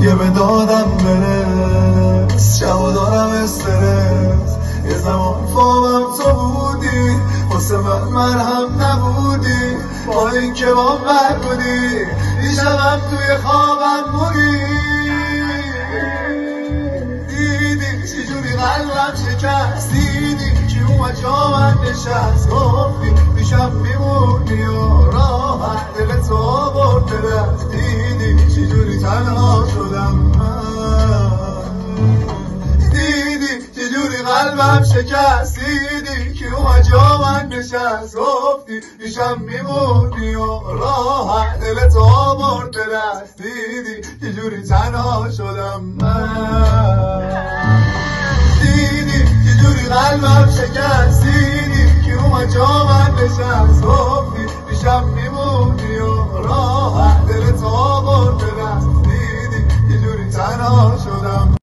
دیگه به دادم برس، شب و دارم استرس. یه زمان فامم تو بودی، واسه من مرهم نبودی، با این که با من بودی دیشبم توی خوابم بودی. دیدی چجوری قلبم شکست، دیدی که اومد جا من نشست، گفتی پیشم میمونی و راحت دل تو برده رفت. دیدی چجوری تنها شدم من، دیدی چجوری قلبم شکست، دیدی که اومد جا من نشست، گفتی پیشم میمونی و راحت دل تو برده رفت. دیدی چجوری تنها شدم من، دیدی چجوری قلبم شکست، دیدی که اومد جا من نشست.